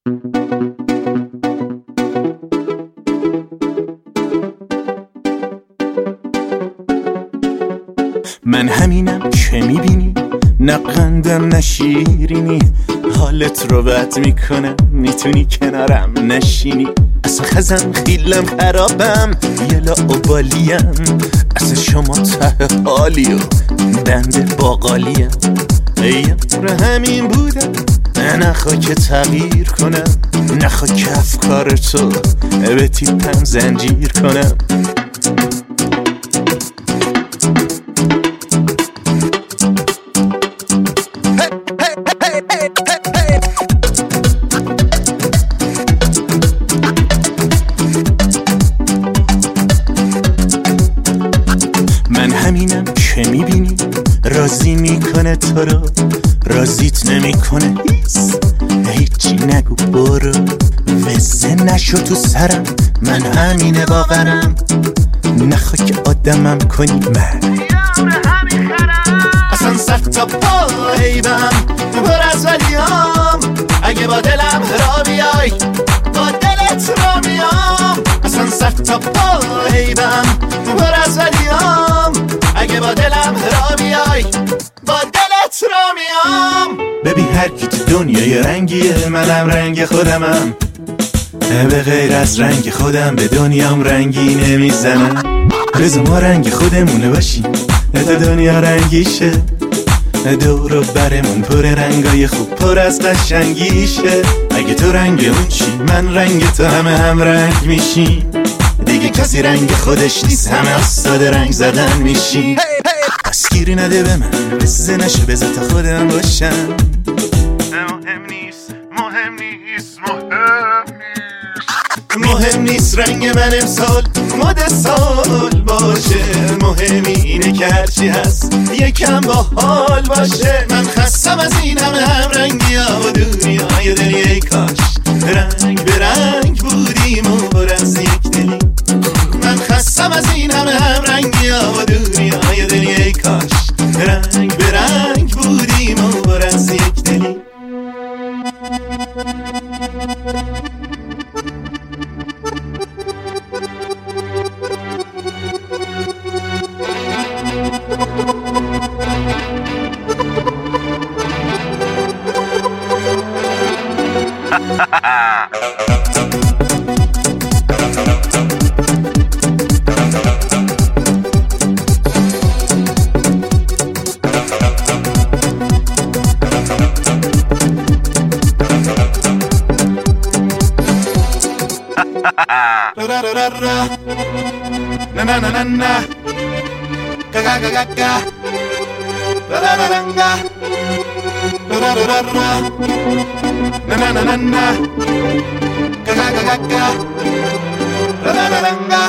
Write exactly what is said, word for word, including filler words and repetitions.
من همینم که میبینی، نه قندم نه شیرینی، حالت رو بد میکنم، میتونی کنارم نشینی. اصلا خزم خیلم خرابم، یه لاوبالیم، اصلا شما ته حالی و بنده باقالیم. یار همین بودم، نخوا که تغییر کنم، نخوا که افکار تو به تیپم زنجیر کنم. من همینم که میبینی، راضی میکنه تو رو، راضیت نمیکنه هیس، هیچی نگو برو، وزه نشو تو سرم، من همینه باورم، نخوا که آدمم کنی من اصلا سر تا پا حیبم پر از ولیام، اگه با دلم را بیای با دلت را میام. اصلا سر تا پا حیبم پر از ولیام، اگه با دلم را بیای با دلت را میام. ببین هر کی تو دنیای رنگیه، منم رنگ خودمم، به غیر از رنگ خودم به دنیام رنگی نمیزنم. بذار ما رنگ خودمونه باشیم تا دنیا رنگیشه، دور و برمون پر رنگای خوب پر از قشنگیشه. اگه تو رنگ اون چی، من رنگ تو، همه هم رنگ میشیم دیگه، کسی رنگ خودش نیست، همه استاد رنگ زدن میشیم. پس گیری نده به من، بزه نشه بذار تا خودم باشم. مهم نیست مهم نیست مهم نیست مهم نیست رنگ من امسال مد سال باشه، مهم اینه که هرچی هست یکم با حال باشه. من خستم از این همه هم رنگی ها و دنیای دلی، ای کاش رنگ به رنگ بودیم و پر از یک دلی. من خستم از این همه هم رنگی ها و دنیای دلی، ای کاش رنگ به رنگ بودیم و پر از یک دلی. Na na na na na, ga ga ga ga ga, la la la la, la la la la, na na na na na, ga ga ga ga ga, la la la la.